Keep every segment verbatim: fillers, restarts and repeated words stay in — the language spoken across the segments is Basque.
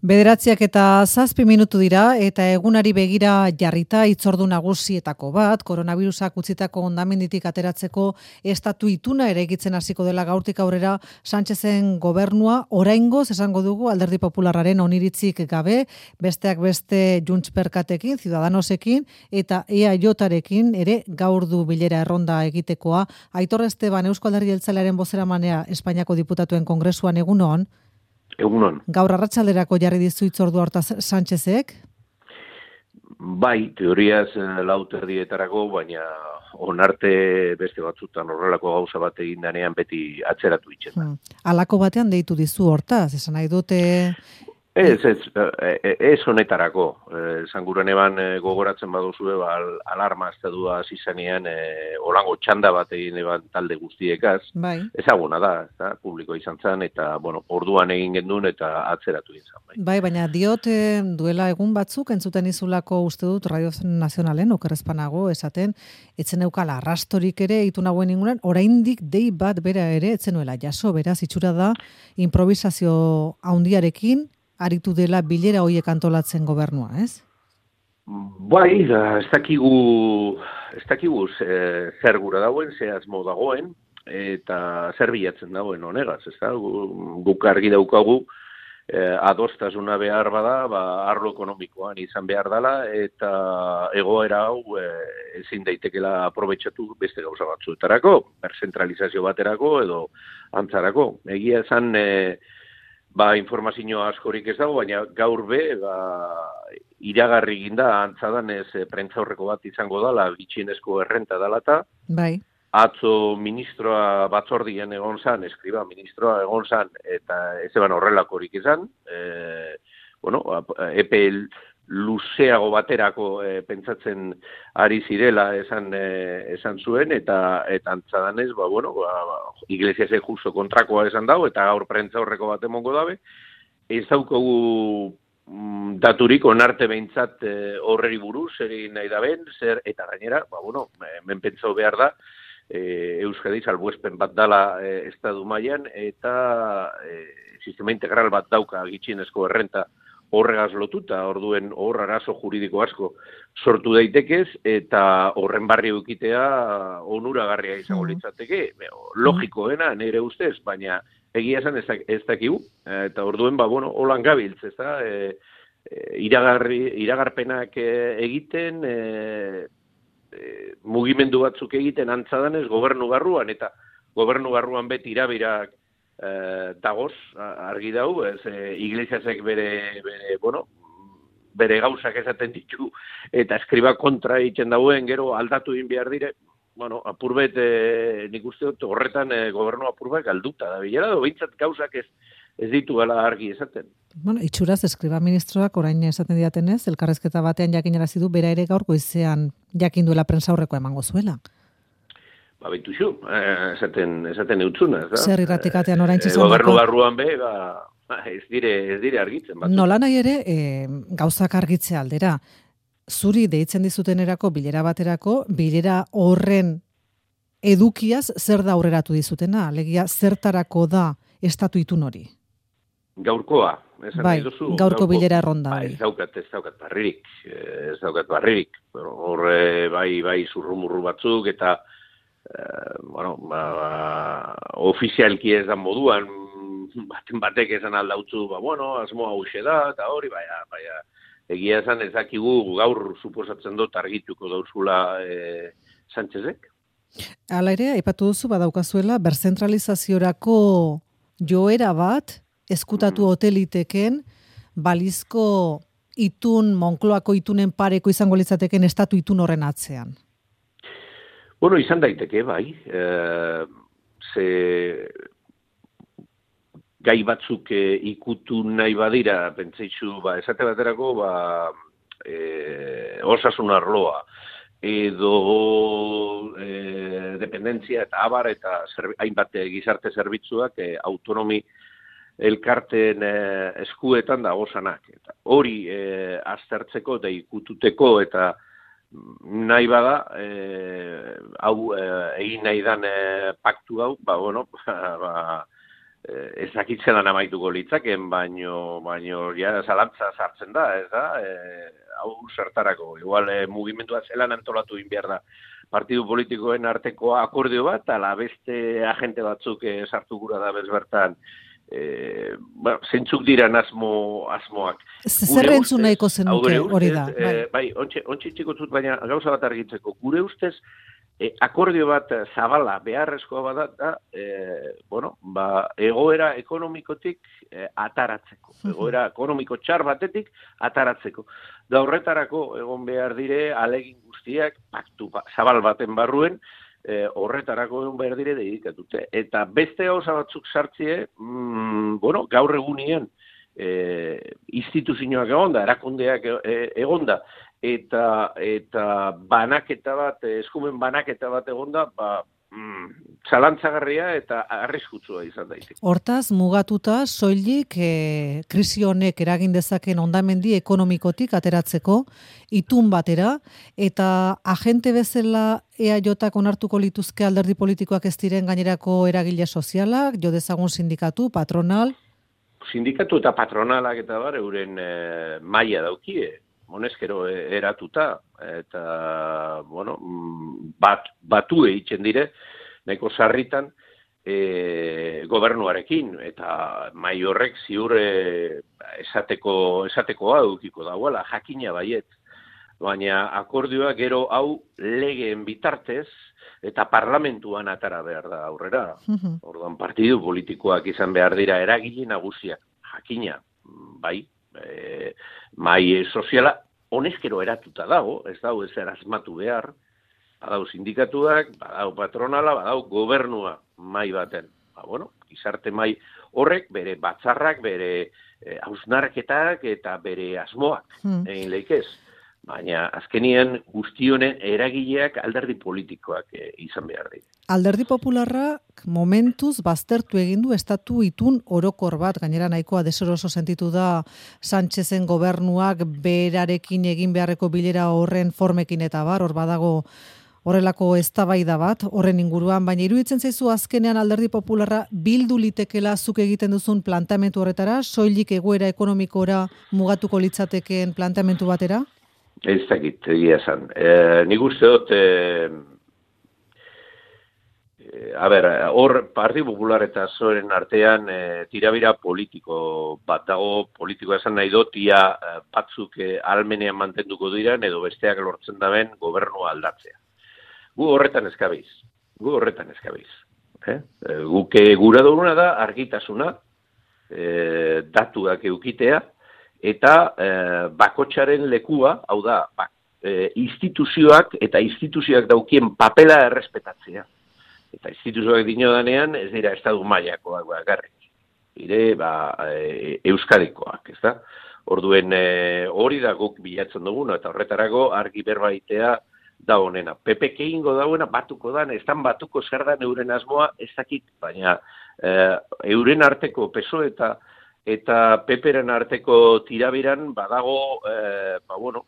Bederatziak eta zazpi minutu dira eta egunari begira jarrita hitzordu nagusietako bat, koronavirusak utzitako hondamenditik ateratzeko estatu ituna eraikitzen hasiko dela gaurtik aurrera Sánchezen gobernua, oraingoz esango dugu Alderdi Popularraren oniritzik gabe, besteak beste Junts Perkatekin, Ciudadanosekin eta E A J-arekin ere gaur du bilera erronda egitekoa. Aitor Esteban, Eusko Alderdi Jeltzalearen bozeramanea Espainiako Diputatuen Kongresuan egunon. Egunon. Gaur arratsalderako jarri dizu hitzordua hortaz Sánchezek? Bai, teoriaz lau terdietarako, baina onarte beste batzutan horrelako gauza bat egin danean beti atzeratu itzen. Hmm. Alako batean deitu dizu hortaz, esan nahi dute... Ez, ez, ez honetarako. Zanguren eban gogoratzen baduzue, ba, alarma estadua zizanean, e, olango txanda bat egin eban talde guztiekaz. Bai. Ezaguna da, eta publiko izan zen, eta bueno, orduan egin gendun eta atzeratu izan. Bai, bai baina diot duela egun batzuk, entzuten izulako uste dut Radio Nazionalen, okerrezpanago, esaten, etzen eukala arrastorik ere, itu nagoen ingunan, oraindik dei bat bera ere, etzen nuela jaso, beraz, itxura da, improvisazio haundiarekin, aritu dela bilera hoiek antolatzen gobernua, ez? Bai, da, ez dakigu, ez dakigu zer gura dagoen, ze asmo dagoen, eta zer bilatzen dagoen honegaz, ez da? Guk argi daukagu, eh, adostasuna behar bada, ba, arlo ekonomikoan izan behar dela, eta egoera hau eh, ezin daitekela aprobetxatu beste gauza batzuetarako, berzentralizazio baterako edo antzarako. Egia esan... Eh, Ba, informazio askorik ez dago, baina gaur be, ba, iragarri ginda, antzadan ez e, prentzaurreko bat izango dala, bitxienezko errenta dala eta, bai. Atzo ministroa batzordian egon zan, eskriba ministroa egon zan, eta ez eban horrelakorik izan, e, bueno, epe luzeago baterako e, pentsatzen ari zirela esan e, esan zuen, eta eta antzadanez, ba, bueno, ba, ba, iglesiasek justo kontrakoa esan dago, eta gaur prentza horreko bat emongo dabe, ez daukagu mm, daturik onarte behintzat e, horreri buruz, zer egin nahi da ben, zer, eta gainera, ba, bueno, hemen pentsau behar da, e, Euskadi salbuespen bat dala e, estadu mailan, eta e, sistema integral bat dauka gitxienezko errenta horregaz lotuta, orduen hor arazo juridiko asko sortu daitekez, eta horren barri eukitea onuragarria izango litzateke. Logikoena, nire ustez, baina egia esan ez, ez dakigu, eta orduen, ba, bueno, holan gabiltz, ez da, e, e, iragarri, iragarpenak egiten, e, e, mugimendu batzuk egiten antzadanez gobernu barruan, eta gobernu barruan beti irabirak Eh, dagoz, argi dau, ez, e, iglesiasek bere, bere, bueno, bere gauzak esaten ditu, eta eskriba kontra egiten dauen, gero aldatu egin behar dire, bueno, apurbet, e, nik uste dut, horretan e, gobernu apurbet galduta da bilera, do bintzat gauzak ez, ez ditu gala argi esaten. Bueno, itxuraz, eskriba ministroak orain esaten diatenez, elkarrezketa batean jakinarazi du, bera ere gaur goizean jakin duela prensa horreko emango zuela. Ba, bintuxu, esaten, esaten eutzuna, ez da? Zer irratikatean orain txizan dako? Gobernu barruan be, ba, ez dire, ez dire argitzen. Batzuk. Nola nahi ere, e, gauzak argitze aldera. Zuri deitzen dizutenerako, bilera baterako, bilera horren edukiaz zer da aurreratu dizutena? Alegia, zertarako da estatu itun hori? Gaurkoa. Esan bai, duzu, gaurko gaurko bilera erronda. Ba, ez daukat, ez daukat barririk. Ez daukat barririk. Horre, bai, bai, zurrumurru batzuk, eta Uh, bueno, ba, ba, ofizialki ez da moduan, baten batek esan aldautzu, ba, bueno, asmoa hauxe da, eta hori, baina, baina, egia esan ez dakigu gaur suposatzen dut argituko dauzula e, Sánchezek. Hala ere, aipatu duzu badaukazuela, berzentralizaziorako joera bat, eskutatu mm. hoteliteken, balizko itun, Moncloako itunen pareko izango litzateken estatu itun horren atzean. Bueno, izan daiteke, bai. E, ze gai batzuk e, ikutu nahi badira, pentsaitzu, ba, esate baterako, ba, e, osasun arloa, edo e, dependentzia eta abar eta zerbi, hainbat gizarte zerbitzuak e, autonomi elkarten e, eskuetan da osanak. Eta hori e, aztertzeko eta ikututeko eta nahi bada, eh, hau eh, egin nahi dan eh, paktu hau, ba, bueno, ba, ez dakitzelan amaituko litzaken, baino, baino ja zalantza sartzen da, ez da, e, hau zertarako, igual e, mugimendua zelan antolatu inbiar da, partidu politikoen arteko akordio bat, ala beste agente batzuk e, sartu gura da bezbertan, e, ba, zentzuk dira asmo, asmoak. Zer entzun nahiko zenuke hori da? Bai, e, bai ontsi, ontsi txiko zut, baina gauza bat argitzeko, gure ustez, E, akordio bat zabala beharrezkoa bada da, e, bueno, ba, egoera ekonomikotik e, ataratzeko. Egoera ekonomiko txar batetik ataratzeko. Da horretarako egon behar dire alegin guztiak paktu ba, zabal baten barruen, e, horretarako egon behar dire dedikatute. Eta beste gauza batzuk sartzie, mm, bueno, gaur egunien e, instituzioak egonda, erakundeak e, egonda, eta eta banaketa bat, eskumen banaketa bat egonda, ba, mm, zalantzagarria eta arriskutsua izan daiteke. Hortaz, mugatuta, soilik e, krisi honek eragin dezaken hondamendi ekonomikotik ateratzeko, itun batera, eta agente bezala E A Jk onartuko lituzke alderdi politikoak ez diren gainerako eragile sozialak, jo dezagun sindikatu, patronal? Sindikatu eta patronalak eta bar, euren e, maila daukie, honezkero eratuta, eta, bueno, bat, batu egiten dire, nahiko sarritan, e, gobernuarekin, eta mai horrek ziur e, esateko, esatekoa edukiko dauela, jakina baiet. Baina akordioa gero hau legeen bitartez, eta parlamentuan atara behar da aurrera. Uh-huh. Orduan partidu politikoak izan behar dira eragile nagusiak, jakina, bai, E, mai soziala honezkero eratuta dago, ez dago ezer asmatu behar, badau sindikatuak, badau patronala, badau gobernua mai baten. Ba, bueno, gizarte mai horrek bere batzarrak, bere e, hausnarketak eta bere asmoak hmm. egin leikez. Baina azkenien guztionen eragileak alderdi politikoak e, izan behar dira. Alderdi Popularrak momentuz baztertu egin du estatu itun orokor bat, gainera nahikoa desoroso sentitu da Sánchezen gobernuak berarekin egin beharreko bilera horren formekin eta bar, hor badago horrelako eztabaida bat, horren inguruan, baina iruditzen zaizu azkenean alderdi Popularra bildu litekela zuk egiten duzun planteamendu horretara, soilik egoera ekonomikora mugatuko litzatekeen planteamendu batera? Ez dakit, egia esan. E, nik uste dut, e, e, a ber, hor Partidu Popular eta zoren artean e, tirabira politiko bat dago, politikoa esan nahi dut, ia batzuk e, almenean mantenduko diren, edo besteak lortzen daben gobernua aldatzea. Gu horretan eskabiz, gu horretan eskabiz. Eh? E, guke gura duguna da, argitasuna, e, datuak eukitea, eta e, bakotxaren lekua, hau da, ba, e, instituzioak eta instituzioak daukien papela errespetatzea. Eta instituzioak dino danean, ez dira estadu mailakoak bakarrik. Ire, ba, e, euskadikoak, ez da? Orduen e, hori da guk bilatzen duguna, eta horretarako argi berbaitea da honena. P P K ingo dauena batuko dan, ez dan batuko zer dan euren asmoa, ez dakit, baina e, euren arteko P S O E eta eta Peperen arteko tirabiran badago, eh, ba, bueno,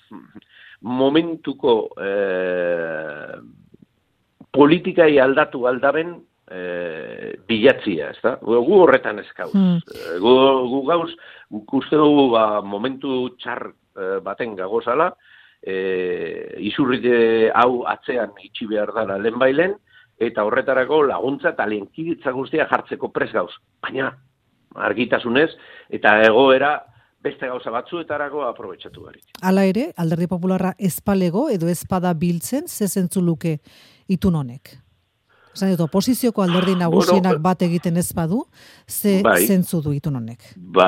momentuko eh, politikai aldatu aldaben eh, bilatzia, ez da? Gu horretan ez gauz. Hmm. Gu, gu gauz, uste dugu ba, momentu txar eh, baten gagozala, eh, izurrite hau atzean itxi behar dara lehenbailen, eta horretarako laguntza eta lehenkiditza guztia jartzeko pres gauz. Baina, argitasunez, eta egoera beste gauza batzuetarako aprobetxatu barik. Hala ere, alderdi Popularra ezpalego edo ezpada biltzen, ze zentzu luke itun honek? Esan dut, oposizioko alderdi nagusienak bueno, bat egiten ez badu, ze bai, zentzu du itun honek? Ba,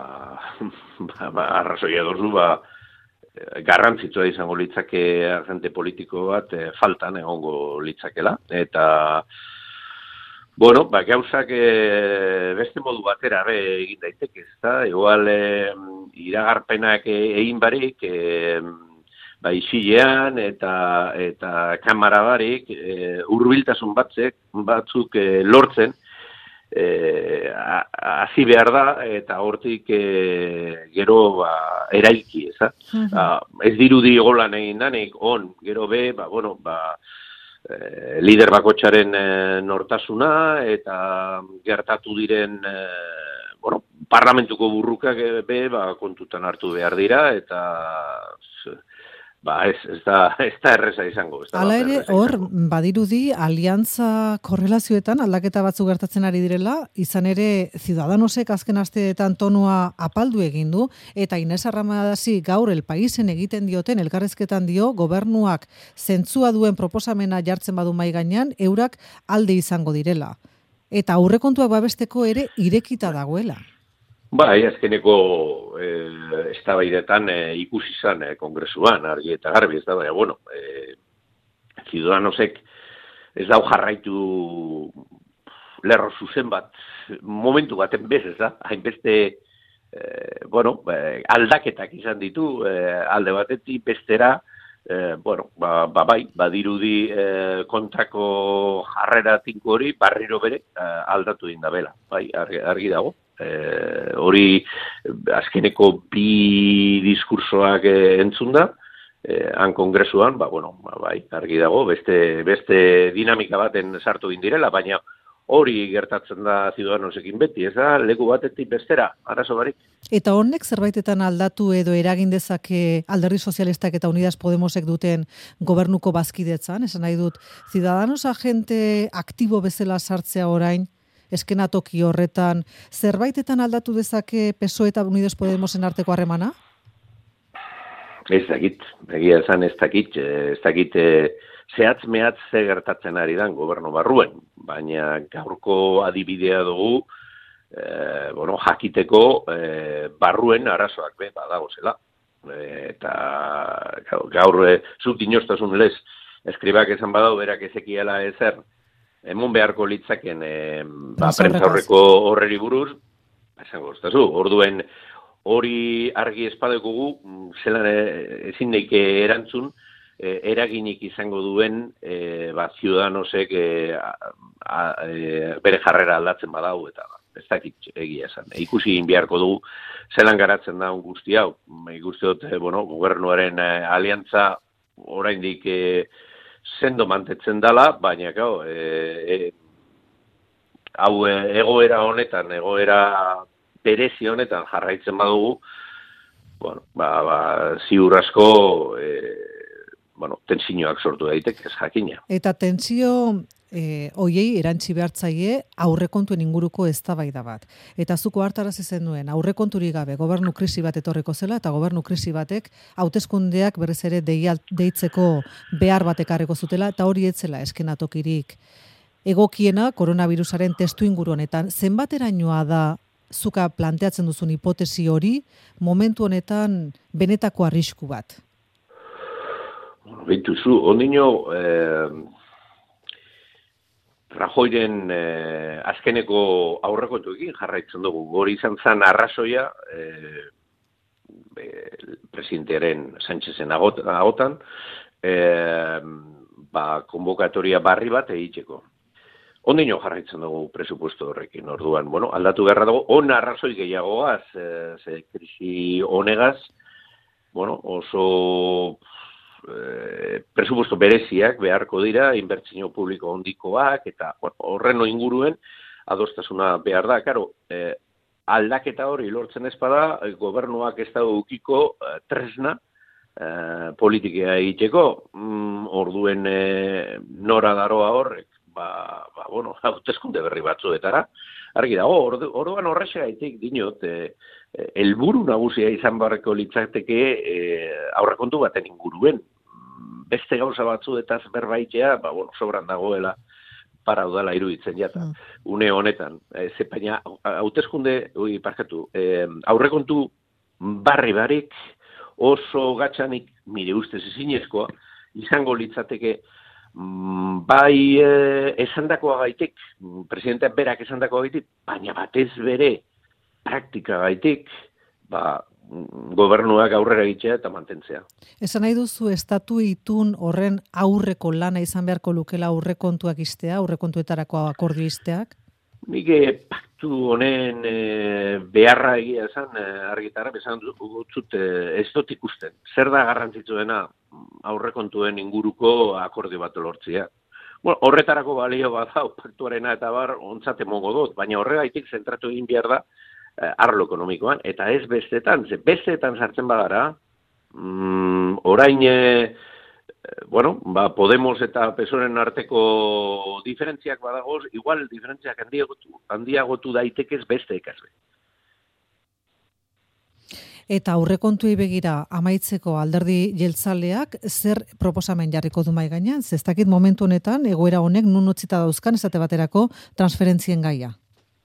ba, ba arrazoia dozu, ba, garrantzitsua izango litzake agente politiko bat e, faltan egongo litzakela, eta bueno, ba, gauzak e, beste modu batera be, egin daiteke, ez da? Igual e, iragarpenak egin barik, e, ba, isilean eta eta kamara barik, e, hurbiltasun batzek, batzuk e, lortzen, e, hasi behar da, eta hortik e, gero ba, eraiki, ez da? Uh-huh. Ez dirudi golan egin danik, on, gero be, ba, bueno, ba, e, lider bakotsaren e, nortasuna eta gertatu diren e, bueno, parlamentuko burrukak be ba, kontutan hartu behar dira eta ba, ez, ez, da, ez da erreza izango. Ez da Hala ere, hor, izango. badirudi, aliantza korrelazioetan aldaketa batzu gertatzen ari direla, izan ere, Ciudadanosek azken asteetan tonua apaldu egin du, eta Ines Arramadasi gaur El Paisen egiten dioten, elkarrezketan dio, gobernuak zentzua duen proposamena jartzen badu mai gainean, eurak alde izango direla. Eta aurrekontuak babesteko ere irekita dagoela. Bai, azkeneko eh, eztabaidetan eh, ikusi izan eh, kongresuan, argi eta garbi, ez da, baina, bueno, eh, Ciudadanosek ez dau jarraitu lerro zuzen bat, momentu baten bez, ez da, hainbeste, eh, bueno, eh, aldaketak izan ditu, eh, alde batetik bestera, eh, bueno, ba, ba bai, badirudi eh, kontrako jarrera tinko hori, barriro bere, eh, aldatu indabela, bai, argi, argi dago. Eh, hori azkeneko bi diskursoak eh, entzun da, eh, han kongresuan, ba, bueno, ba, bai, argi dago, beste, beste dinamika baten sartu indirela, baina hori gertatzen da Ciudadanosekin beti, ez da, leku batetik bestera, arazo barik. Eta honek zerbaitetan aldatu edo eragin dezake Alderdi Sozialistak eta Unidas Podemosek duten gobernuko bazkidetzan, esan nahi dut, Ciudadanos agente aktibo bezala sartzea orain, eskenatoki horretan, zerbaitetan aldatu dezake P S O E eta Unidos Podemosen arteko harremana? Ez dakit, egia esan ez dakit, ez dakit zehatz mehatz ze gertatzen ari dan gobernu barruen, baina gaurko adibidea dugu, eh, bueno, jakiteko eh, barruen arazoak be, badagozela. E, eta gaur, gaur e, zut inostasun lez, eskribak esan badau, berak ezekiela ezer, emon beharko litzaken e, ba, prentzaurreko horreri buruz, esango, ez orduen hori argi espadekogu, zelan e, ezin daike erantzun, e, eraginik izango duen e, ba, Ciudadanosek e, a, a, e, bere jarrera aldatzen badau, eta ez dakit egia esan. E, ikusi beharko dugu, zelan garatzen da guzti hau, ikusti dut, e, bueno, gobernuaren e, aliantza oraindik e, sendo mantetzen dala, baina gau, e, e, hau e, egoera honetan, egoera berezi honetan jarraitzen badugu, bueno, ba, ba, ziur asko, e, bueno, tensioak sortu daiteke, ez jakina. Eta tensio e, hoiei erantzi behartzaile aurrekontuen inguruko eztabaida bat. Eta zuko hartarazi zenuen aurrekonturik gabe gobernu krisi bat etorriko zela eta gobernu krisi batek hauteskundeak berriz ere deitzeko behar bat ekarriko zutela eta hori etzela eskenatokirik egokiena koronavirusaren testuinguru honetan. Zenbaterainoa da zuka planteatzen duzun hipotesi hori momentu honetan benetako arrisku bat? Bintuzu, ondino eh, Rajoyren eh, azkeneko aurrekontuekin jarraitzen dugu. Hori izan zen arrazoia eh, presidentearen Sánchezen agotan eh, ba, konbokatoria barri bat egiteko. Ondino jarraitzen dugu presupuesto horrekin, orduan, bueno, aldatu beharra dago, on arrazoi gehiagoaz, e, ze krisi honegaz, bueno, oso e, presupuesto bereziak beharko dira, inbertsio publiko hondikoak, eta bueno, horren inguruen adostasuna behar da, karo, e, aldaketa hori lortzen ezpada, gobernuak ez da ukiko e, tresna, e, politika egiteko, mm, orduen e, nora daroa horrek, ba, ba bueno, hauteskunde berri batzuetara, argi dago, ordu, orduan horrexegatik dinot, e, helburu nagusia izan barreko litzateke e, aurrekontu baten inguruen. Beste gauza batzuetaz berbaitea, ba, bueno, sobran dagoela paraudala iruditzen jata. Mm. Une honetan, e, zepaina, hauteskunde, ui, parkatu, e, aurrekontu barri barik oso gatzanik, mire ustez ezinezkoa, izango litzateke bai eh, esandakoa gaitik, presidenteak berak esandakoa gaitik, baina batez bere praktika gaitik, ba, gobernuak aurrera egitea eta mantentzea. Esan nahi duzu estatu itun horren aurreko lana izan beharko lukela aurrekontuak iztea, aurrekontuetarako akordio izteak? Nik paktu honen e, beharra egia esan, e, argitara, esan dutzut e, ez dut ikusten. Zer da garrantzitsuena aurrekontuen inguruko akordio bat lortzea. Bueno, horretarako balio badau paktuarena eta bar ontzat emongo dut, baina horregaitik zentratu egin behar da eh, arlo ekonomikoan, eta ez bestetan, ze bestetan sartzen bagara, mm, orain, eh, bueno, ba, Podemos eta P S O E-ren arteko diferentziak badagoz, igual diferentziak handiagotu, handiagotu daitekez beste ekazbe. Eta aurrekontuei begira amaitzeko alderdi jeltzaleak zer proposamen jarriko du mai gainean? Ez dakit momentu honetan egoera honek nun utzita dauzkan esate baterako transferentzien gaia.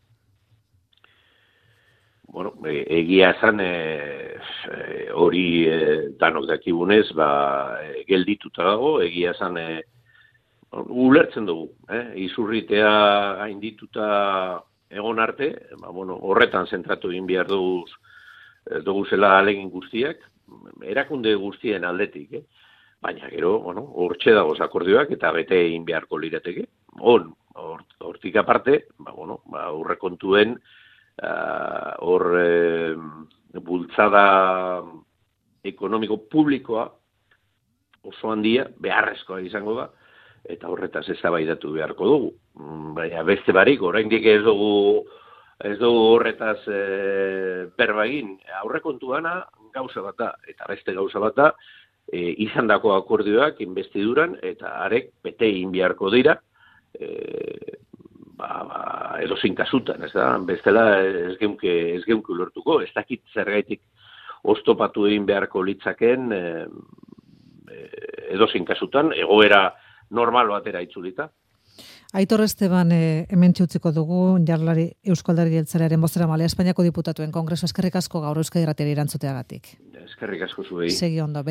Bueno, e, egia esan e, e, hori e, danok dakibunez, ba, e, geldituta dago, egia esan e, ulertzen dugu, eh? Izurritea gaindituta egon arte, ba, bueno, horretan zentratu egin behar dugu dugu zela alegin guztiak, erakunde guztien aldetik, eh? Baina gero, bueno, hortxe dagoz akordioak eta bete egin beharko lirateke. On, hortik aparte, ba, bueno, ba, aurrekontuen hor uh, e, bultzada ekonomiko publikoa oso handia, beharrezkoa izango da, eta horretaz eztabaidatu beharko dugu. Baina beste barik, oraindik ez dugu Ez dugu horretaz e, berba egin, aurrekontuana gauza bat da, eta beste gauza bat da, e, izandako akordioak investiduran, eta arek bete egin beharko dira, e, ba, ba, edozein kasutan, ez da, bestela ez geunke, ez geunke ulertuko, ez dakit zergaitik oztopatu egin beharko litzaken e, e, edozein kasutan, egoera normal batera itzulita. Aitor Esteban eh, hemen txutziko dugu, jarlari Eusko Alderdi Jeltzalearen bozeramale Espainiako Diputatuen Kongresu, eskerrik asko gaur Euskadi Irratiari erantzuteagatik. Eskerrik asko zuei. Segi ondo.